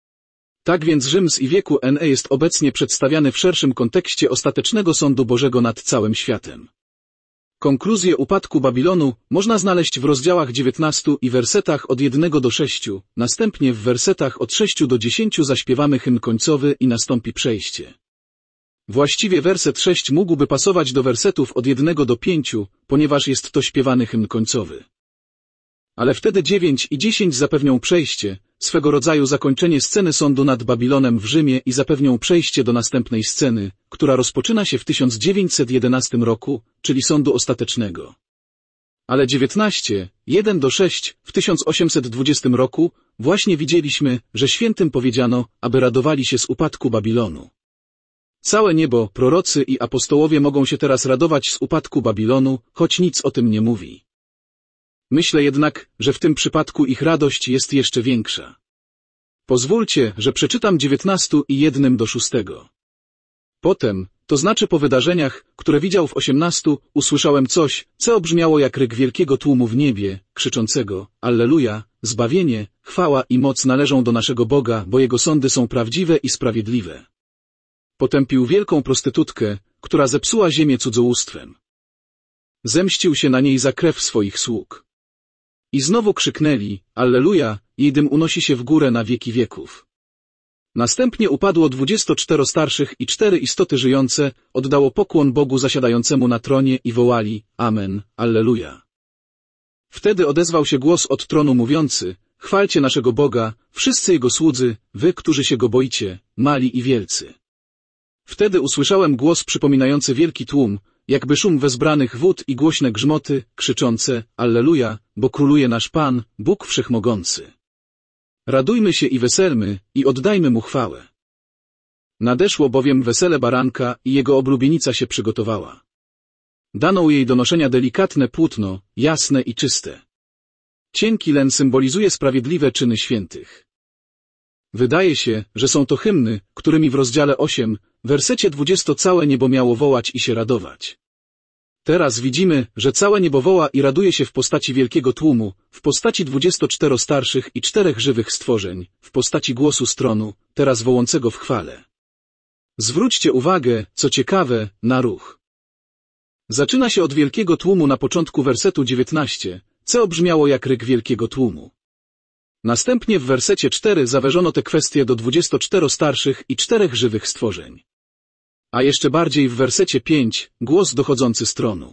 Tak więc Rzym z wieku NE jest obecnie przedstawiany w szerszym kontekście ostatecznego sądu Bożego nad całym światem. Konkluzję upadku Babilonu można znaleźć w rozdziałach 19 i wersetach od 1 do 6, następnie w wersetach od 6 do 10 zaśpiewamy hymn końcowy i nastąpi przejście. Właściwie werset 6 mógłby pasować do wersetów od 1 do 5, ponieważ jest to śpiewany hymn końcowy. Ale wtedy 9 i 10 zapewnią przejście, swego rodzaju zakończenie sceny sądu nad Babilonem w Rzymie i zapewnią przejście do następnej sceny, która rozpoczyna się w 1911 roku, czyli sądu ostatecznego. Ale 19, 1 do 6, w 1820 roku właśnie widzieliśmy, że świętym powiedziano, aby radowali się z upadku Babilonu. Całe niebo, prorocy i apostołowie mogą się teraz radować z upadku Babilonu, choć nic o tym nie mówi. Myślę jednak, że w tym przypadku ich radość jest jeszcze większa. Pozwólcie, że przeczytam 19 i 1 do 6. Potem, to znaczy po wydarzeniach, które widział w 18, usłyszałem coś, co brzmiało jak ryk wielkiego tłumu w niebie, krzyczącego: Alleluja, zbawienie, chwała i moc należą do naszego Boga, bo Jego sądy są prawdziwe i sprawiedliwe. Potępił wielką prostytutkę, która zepsuła ziemię cudzołóstwem. Zemścił się na niej za krew swoich sług. I znowu krzyknęli: Alleluja, jej dym unosi się w górę na wieki wieków. Następnie upadło 24 starszych i 4 istoty żyjące, oddało pokłon Bogu zasiadającemu na tronie i wołali: Amen, Alleluja. Wtedy odezwał się głos od tronu mówiący: Chwalcie naszego Boga, wszyscy Jego słudzy, wy, którzy się Go boicie, mali i wielcy. Wtedy usłyszałem głos przypominający wielki tłum, jakby szum wezbranych wód i głośne grzmoty, krzyczące: Alleluja, bo króluje nasz Pan, Bóg Wszechmogący. Radujmy się i weselmy, i oddajmy Mu chwałę. Nadeszło bowiem wesele baranka i jego oblubienica się przygotowała. Dano jej do noszenia delikatne płótno, jasne i czyste. Cienki len symbolizuje sprawiedliwe czyny świętych. Wydaje się, że są to hymny, którymi w rozdziale 8, wersecie 20 całe niebo miało wołać i się radować. Teraz widzimy, że całe niebo woła i raduje się w postaci wielkiego tłumu, w postaci 24 starszych i 4 żywych stworzeń, w postaci głosu z tronu, teraz wołącego w chwale. Zwróćcie uwagę, co ciekawe, na ruch. Zaczyna się od wielkiego tłumu na początku wersetu 19, co brzmiało jak ryk wielkiego tłumu. Następnie w wersecie 4 zawężono tę kwestię do 24 starszych i 4 żywych stworzeń. A jeszcze bardziej w wersecie 5, głos dochodzący z tronu.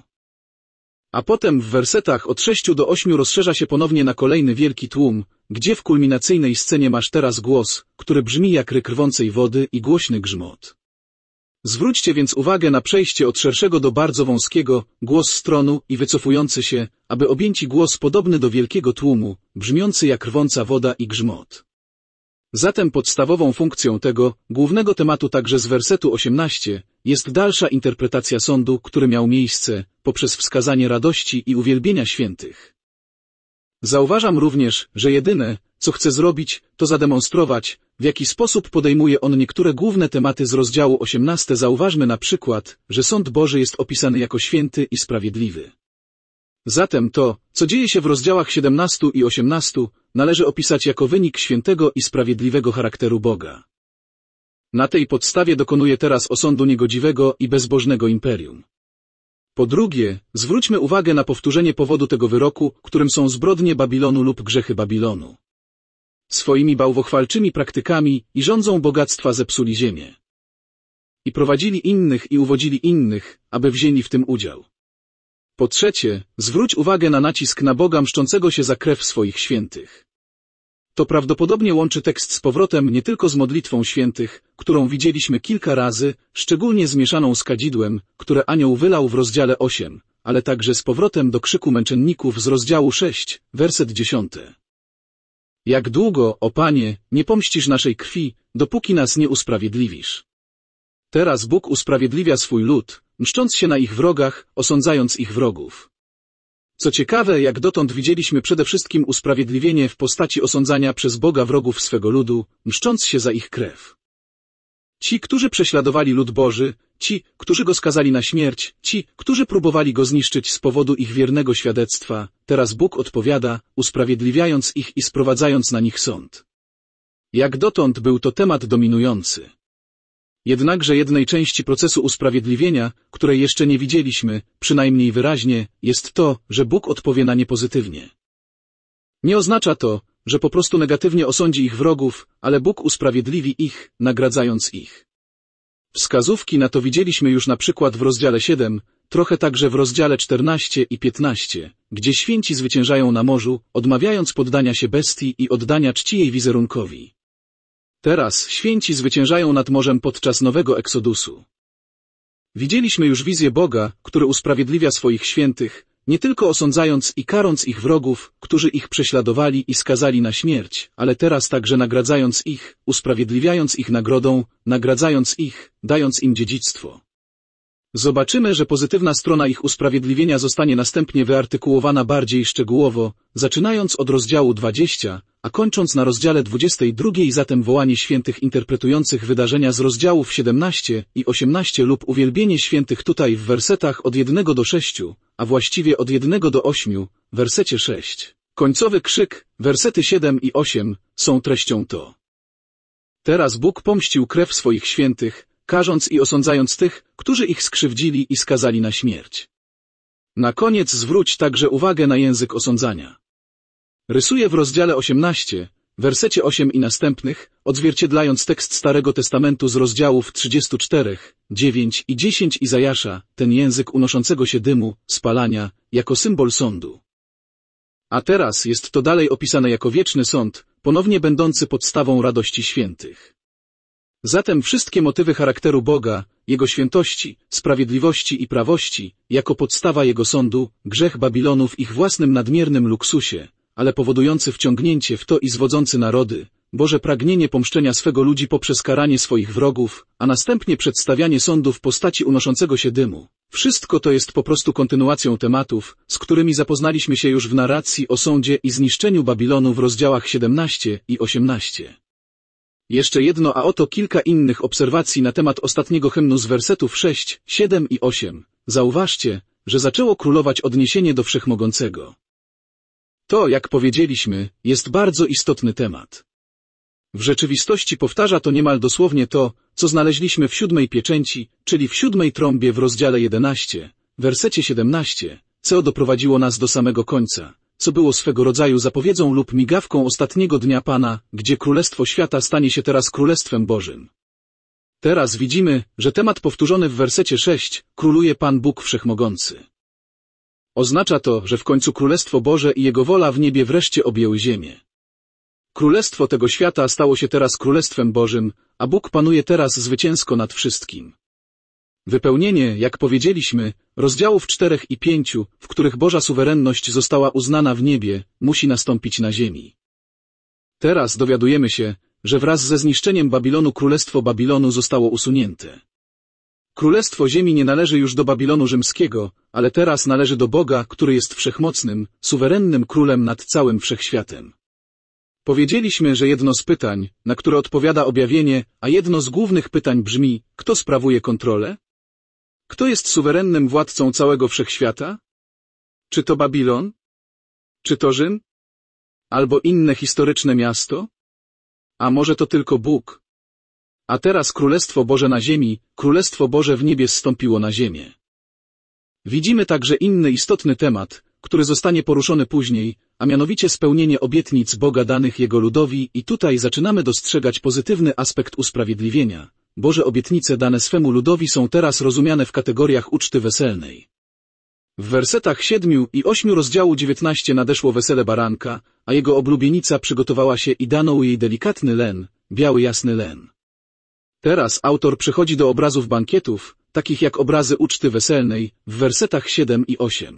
A potem w wersetach od 6 do 8 rozszerza się ponownie na kolejny wielki tłum, gdzie w kulminacyjnej scenie masz teraz głos, który brzmi jak ryk rwącej wody i głośny grzmot. Zwróćcie więc uwagę na przejście od szerszego do bardzo wąskiego, głos z tronu i wycofujący się, aby objęci głos podobny do wielkiego tłumu, brzmiący jak rwąca woda i grzmot. Zatem podstawową funkcją tego, głównego tematu także z wersetu 18, jest dalsza interpretacja sądu, który miał miejsce, poprzez wskazanie radości i uwielbienia świętych. Zauważam również, że jedyne, co chce zrobić, to zademonstrować, w jaki sposób podejmuje on niektóre główne tematy z rozdziału 18. Zauważmy na przykład, że sąd Boży jest opisany jako święty i sprawiedliwy. Zatem to, co dzieje się w rozdziałach 17 i 18, należy opisać jako wynik świętego i sprawiedliwego charakteru Boga. Na tej podstawie dokonuje teraz osądu niegodziwego i bezbożnego imperium. Po drugie, zwróćmy uwagę na powtórzenie powodu tego wyroku, którym są zbrodnie Babilonu lub grzechy Babilonu. Swoimi bałwochwalczymi praktykami i rządzą bogactwa zepsuli ziemię. I prowadzili innych i uwodzili innych, aby wzięli w tym udział. Po trzecie, zwróć uwagę na nacisk na Boga mszczącego się za krew swoich świętych. To prawdopodobnie łączy tekst z powrotem nie tylko z modlitwą świętych, którą widzieliśmy kilka razy, szczególnie zmieszaną z kadzidłem, które anioł wylał w rozdziale 8, ale także z powrotem do krzyku męczenników z rozdziału 6, werset 10. Jak długo, o Panie, nie pomścisz naszej krwi, dopóki nas nie usprawiedliwisz? Teraz Bóg usprawiedliwia swój lud, mszcząc się na ich wrogach, osądzając ich wrogów. Co ciekawe, jak dotąd widzieliśmy przede wszystkim usprawiedliwienie w postaci osądzania przez Boga wrogów swego ludu, mszcząc się za ich krew. Ci, którzy prześladowali lud Boży, ci, którzy go skazali na śmierć, ci, którzy próbowali go zniszczyć z powodu ich wiernego świadectwa, teraz Bóg odpowiada, usprawiedliwiając ich i sprowadzając na nich sąd. Jak dotąd był to temat dominujący. Jednakże jednej części procesu usprawiedliwienia, której jeszcze nie widzieliśmy, przynajmniej wyraźnie, jest to, że Bóg odpowie na nie pozytywnie. Nie oznacza to, że po prostu negatywnie osądzi ich wrogów, ale Bóg usprawiedliwi ich, nagradzając ich. Wskazówki na to widzieliśmy już na przykład w rozdziale 7, trochę także w rozdziale 14 i 15, gdzie święci zwyciężają na morzu, odmawiając poddania się bestii i oddania czci jej wizerunkowi. Teraz święci zwyciężają nad morzem podczas nowego Eksodusu. Widzieliśmy już wizję Boga, który usprawiedliwia swoich świętych, nie tylko osądzając i karząc ich wrogów, którzy ich prześladowali i skazali na śmierć, ale teraz także nagradzając ich, usprawiedliwiając ich nagrodą, nagradzając ich, dając im dziedzictwo. Zobaczymy, że pozytywna strona ich usprawiedliwienia zostanie następnie wyartykułowana bardziej szczegółowo, zaczynając od rozdziału 20, a kończąc na rozdziale 22, zatem wołanie świętych interpretujących wydarzenia z rozdziałów 17 i 18 lub uwielbienie świętych tutaj w wersetach od 1 do 6, a właściwie od 1 do 8, wersecie 6. Końcowy krzyk, wersety 7 i 8, są treścią to. Teraz Bóg pomścił krew swoich świętych, karząc i osądzając tych, którzy ich skrzywdzili i skazali na śmierć. Na koniec zwróć także uwagę na język osądzania. Rysuje w rozdziale 18, wersecie 8 i następnych, odzwierciedlając tekst Starego Testamentu z rozdziałów 34, 9 i 10 Izajasza, ten język unoszącego się dymu, spalania, jako symbol sądu. A teraz jest to dalej opisane jako wieczny sąd, ponownie będący podstawą radości świętych. Zatem wszystkie motywy charakteru Boga, Jego świętości, sprawiedliwości i prawości, jako podstawa Jego sądu, grzech Babilonu w ich własnym nadmiernym luksusie, ale powodujący wciągnięcie w to i zwodzący narody, Boże pragnienie pomszczenia swego ludzi poprzez karanie swoich wrogów, a następnie przedstawianie sądu w postaci unoszącego się dymu. Wszystko to jest po prostu kontynuacją tematów, z którymi zapoznaliśmy się już w narracji o sądzie i zniszczeniu Babilonu w rozdziałach 17 i 18. Jeszcze jedno, a oto kilka innych obserwacji na temat ostatniego hymnu z wersetów 6, 7 i 8. Zauważcie, że zaczęło królować odniesienie do Wszechmogącego. To, jak powiedzieliśmy, jest bardzo istotny temat. W rzeczywistości powtarza to niemal dosłownie to, co znaleźliśmy w 7 pieczęci, czyli w 7 trąbie w rozdziale 11, wersecie 17, co doprowadziło nas do samego końca, co było swego rodzaju zapowiedzią lub migawką ostatniego dnia Pana, gdzie Królestwo Świata stanie się teraz Królestwem Bożym. Teraz widzimy, że temat powtórzony w wersecie 6, króluje Pan Bóg Wszechmogący. Oznacza to, że w końcu Królestwo Boże i Jego wola w niebie wreszcie objęły ziemię. Królestwo tego świata stało się teraz Królestwem Bożym, a Bóg panuje teraz zwycięsko nad wszystkim. Wypełnienie, jak powiedzieliśmy, rozdziałów 4 i 5, w których Boża suwerenność została uznana w niebie, musi nastąpić na ziemi. Teraz dowiadujemy się, że wraz ze zniszczeniem Babilonu Królestwo Babilonu zostało usunięte. Królestwo ziemi nie należy już do Babilonu rzymskiego, ale teraz należy do Boga, który jest wszechmocnym, suwerennym królem nad całym wszechświatem. Powiedzieliśmy, że jedno z pytań, na które odpowiada objawienie, a jedno z głównych pytań brzmi, kto sprawuje kontrolę? Kto jest suwerennym władcą całego wszechświata? Czy to Babilon? Czy to Rzym? Albo inne historyczne miasto? A może to tylko Bóg? A teraz Królestwo Boże na ziemi, Królestwo Boże w niebie zstąpiło na ziemię. Widzimy także inny istotny temat, który zostanie poruszony później, a mianowicie spełnienie obietnic Boga danych Jego ludowi i tutaj zaczynamy dostrzegać pozytywny aspekt usprawiedliwienia. Boże obietnice dane swemu ludowi są teraz rozumiane w kategoriach uczty weselnej. W wersetach 7 i 8 rozdziału 19 nadeszło wesele baranka, a jego oblubienica przygotowała się i dano jej delikatny len, biały jasny len. Teraz autor przechodzi do obrazów bankietów, takich jak obrazy uczty weselnej, w wersetach 7 i 8.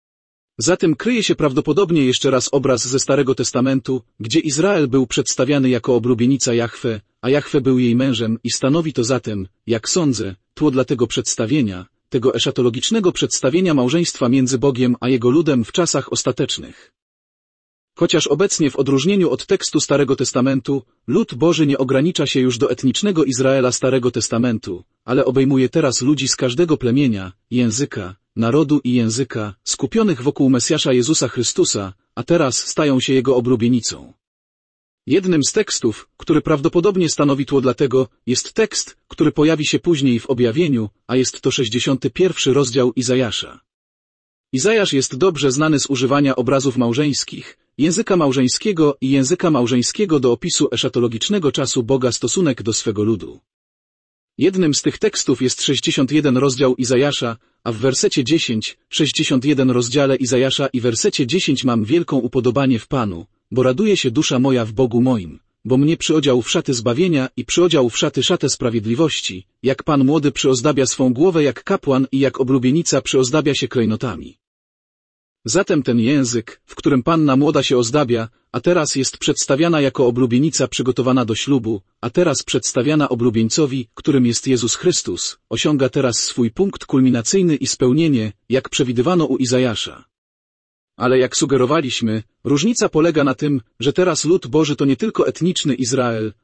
Za tym kryje się prawdopodobnie jeszcze raz obraz ze Starego Testamentu, gdzie Izrael był przedstawiany jako oblubienica Jahwe, a Jahwe był jej mężem i stanowi to zatem, jak sądzę, tło dla tego przedstawienia, tego eszatologicznego przedstawienia małżeństwa między Bogiem a Jego ludem w czasach ostatecznych. Chociaż obecnie w odróżnieniu od tekstu Starego Testamentu, lud Boży nie ogranicza się już do etnicznego Izraela Starego Testamentu, ale obejmuje teraz ludzi z każdego plemienia, języka, narodu i języka, skupionych wokół Mesjasza Jezusa Chrystusa, a teraz stają się Jego oblubienicą. Jednym z tekstów, który prawdopodobnie stanowi tło dla tego, jest tekst, który pojawi się później w objawieniu, a jest to 61 rozdział Izajasza. Izajasz jest dobrze znany z używania obrazów małżeńskich, języka małżeńskiego do opisu eszatologicznego czasu Boga stosunek do swego ludu. Jednym z tych tekstów jest 61 rozdział Izajasza, a w wersecie 10, 61 rozdziale Izajasza i wersecie 10 mam wielką upodobanie w Panu, bo raduje się dusza moja w Bogu moim, bo mnie przyodział w szaty zbawienia i przyodział w szatę sprawiedliwości, jak Pan młody przyozdabia swą głowę jak kapłan i jak oblubienica przyozdabia się klejnotami. Zatem ten język, w którym panna młoda się ozdabia, a teraz jest przedstawiana jako oblubienica przygotowana do ślubu, a teraz przedstawiana oblubieńcowi, którym jest Jezus Chrystus, osiąga teraz swój punkt kulminacyjny i spełnienie, jak przewidywano u Izajasza. Ale jak sugerowaliśmy, różnica polega na tym, że teraz lud Boży to nie tylko etniczny Izrael,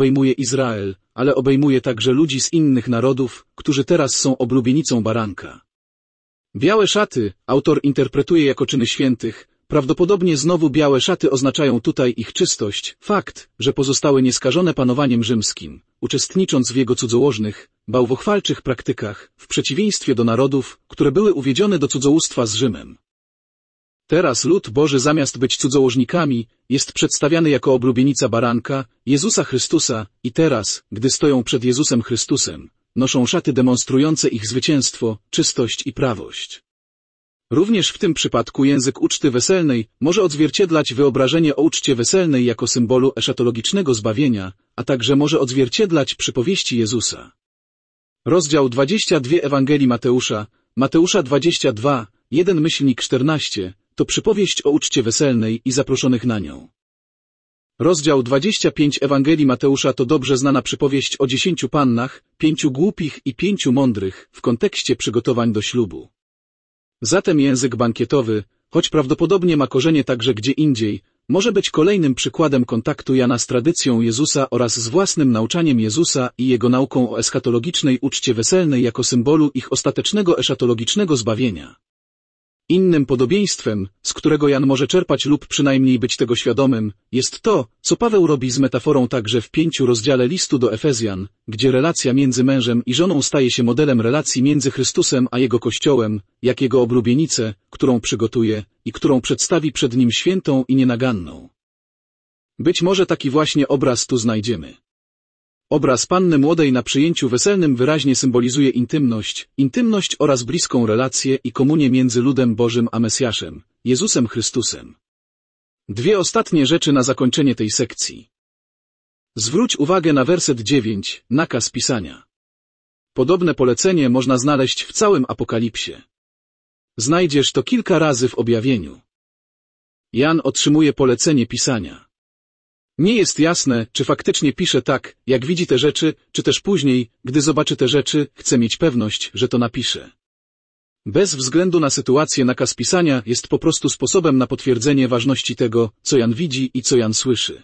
ale obejmuje także ludzi z innych narodów, którzy teraz są oblubienicą baranka. Białe szaty, autor interpretuje jako czyny świętych, prawdopodobnie znowu białe szaty oznaczają tutaj ich czystość, fakt, że pozostały nieskażone panowaniem rzymskim, uczestnicząc w jego cudzołożnych, bałwochwalczych praktykach, w przeciwieństwie do narodów, które były uwiedzione do cudzołóstwa z Rzymem. Teraz lud Boży zamiast być cudzołożnikami, jest przedstawiany jako oblubienica baranka, Jezusa Chrystusa i teraz, gdy stoją przed Jezusem Chrystusem, noszą szaty demonstrujące ich zwycięstwo, czystość i prawość. Również w tym przypadku język uczty weselnej może odzwierciedlać wyobrażenie o uczcie weselnej jako symbolu eszatologicznego zbawienia, a także może odzwierciedlać przypowieści Jezusa. Rozdział 22 Ewangelii Mateusza 22, 1-14, to przypowieść o uczcie weselnej i zaproszonych na nią. Rozdział 25 Ewangelii Mateusza to dobrze znana przypowieść o 10 pannach, 5 głupich i 5 mądrych w kontekście przygotowań do ślubu. Zatem język bankietowy, choć prawdopodobnie ma korzenie także gdzie indziej, może być kolejnym przykładem kontaktu Jana z tradycją Jezusa oraz z własnym nauczaniem Jezusa i jego nauką o eschatologicznej uczcie weselnej jako symbolu ich ostatecznego eszatologicznego zbawienia. Innym podobieństwem, z którego Jan może czerpać lub przynajmniej być tego świadomym, jest to, co Paweł robi z metaforą także w 5 rozdziale listu do Efezjan, gdzie relacja między mężem i żoną staje się modelem relacji między Chrystusem a Jego Kościołem, jak Jego oblubienicę, którą przygotuje i którą przedstawi przed Nim świętą i nienaganną. Być może taki właśnie obraz tu znajdziemy. Obraz panny młodej na przyjęciu weselnym wyraźnie symbolizuje intymność oraz bliską relację i komunię między ludem Bożym a Mesjaszem, Jezusem Chrystusem. 2 ostatnie rzeczy na zakończenie tej sekcji. Zwróć uwagę na werset 9, nakaz pisania. Podobne polecenie można znaleźć w całym Apokalipsie. Znajdziesz to kilka razy w objawieniu. Jan otrzymuje polecenie pisania. Nie jest jasne, czy faktycznie pisze tak, jak widzi te rzeczy, czy też później, gdy zobaczy te rzeczy, chce mieć pewność, że to napisze. Bez względu na sytuację nakaz pisania jest po prostu sposobem na potwierdzenie ważności tego, co Jan widzi i co Jan słyszy.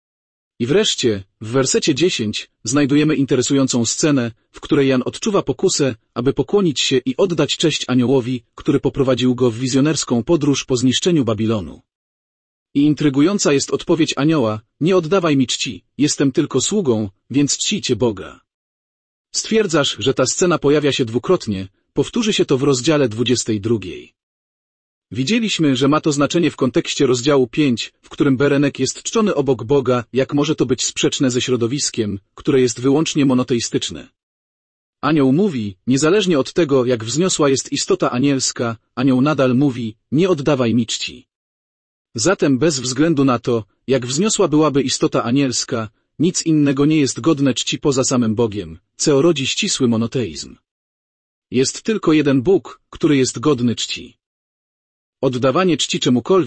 I wreszcie, w wersecie 10, znajdujemy interesującą scenę, w której Jan odczuwa pokusę, aby pokłonić się i oddać cześć aniołowi, który poprowadził go w wizjonerską podróż po zniszczeniu Babilonu. I intrygująca jest odpowiedź anioła, nie oddawaj mi czci, jestem tylko sługą, więc czcijcie Boga. Stwierdzasz, że ta scena pojawia się dwukrotnie, powtórzy się to w rozdziale 22. Widzieliśmy, że ma to znaczenie w kontekście rozdziału 5, w którym Berenek jest czczony obok Boga, jak może to być sprzeczne ze środowiskiem, które jest wyłącznie monoteistyczne. Anioł mówi, niezależnie od tego, jak wzniosła jest istota anielska, anioł nadal mówi, nie oddawaj mi czci. Zatem bez względu na to, jak wzniosła byłaby istota anielska, nic innego nie jest godne czci poza samym Bogiem, co rodzi ścisły monoteizm. Jest tylko jeden Bóg, który jest godny czci. Oddawanie czci czemukolwiek,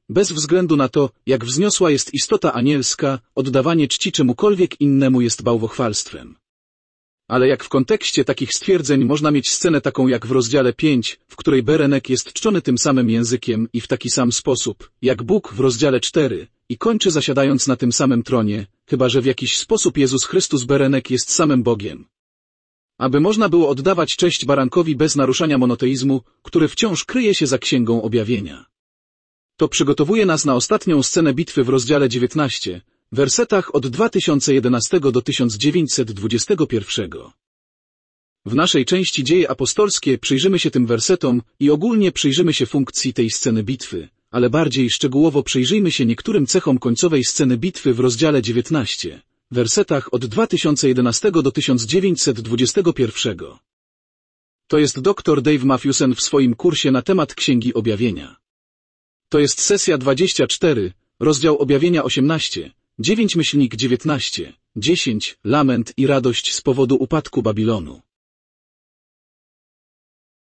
Bez względu na to, jak wzniosła jest istota anielska, oddawanie czci czemukolwiek innemu jest bałwochwalstwem. Ale jak w kontekście takich stwierdzeń można mieć scenę taką jak w rozdziale 5, w której Berenek jest czczony tym samym językiem i w taki sam sposób, jak Bóg w rozdziale 4 i kończy zasiadając na tym samym tronie, chyba że w jakiś sposób Jezus Chrystus Berenek jest samym Bogiem. Aby można było oddawać cześć barankowi bez naruszania monoteizmu, który wciąż kryje się za Księgą Objawienia. To przygotowuje nas na ostatnią scenę bitwy w rozdziale 19, wersetach od 2011 do 1921. W naszej części Dzieje apostolskie przyjrzymy się tym wersetom i ogólnie przyjrzymy się funkcji tej sceny bitwy, ale bardziej szczegółowo przyjrzyjmy się niektórym cechom końcowej sceny bitwy w rozdziale 19, wersetach od 2011 do 1921. To jest dr Dave Matthewson w swoim kursie na temat Księgi Objawienia. To jest sesja 24, rozdział Objawienia 18, 9-19, 10, lament i radość z powodu upadku Babilonu.